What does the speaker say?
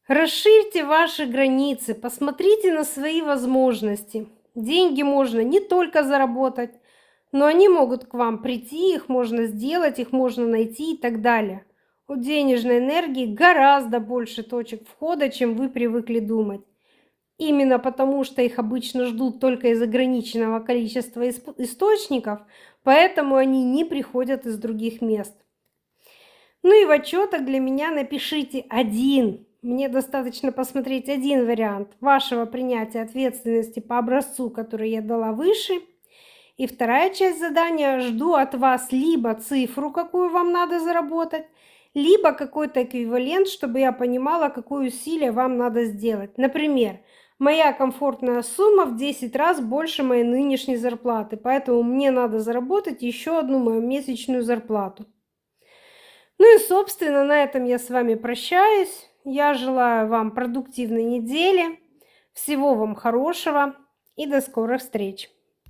Расширьте ваши границы, посмотрите на свои возможности. Деньги можно не только заработать, но они могут к вам прийти, их можно сделать, их можно найти и так далее. У денежной энергии гораздо больше точек входа, чем вы привыкли думать. Именно потому, что их обычно ждут только из ограниченного количества источников, поэтому они не приходят из других мест. Ну и в отчетах для меня напишите один. Мне достаточно посмотреть один вариант вашего принятия ответственности по образцу, который я дала выше. И вторая часть задания: жду от вас либо цифру, какую вам надо заработать, либо какой-то эквивалент, чтобы я понимала, какое усилие вам надо сделать. Например, моя комфортная сумма в 10 раз больше моей нынешней зарплаты, поэтому мне надо заработать еще одну мою месячную зарплату. Ну и, собственно, на этом я с вами прощаюсь. Я желаю вам продуктивной недели, всего вам хорошего и до скорых встреч!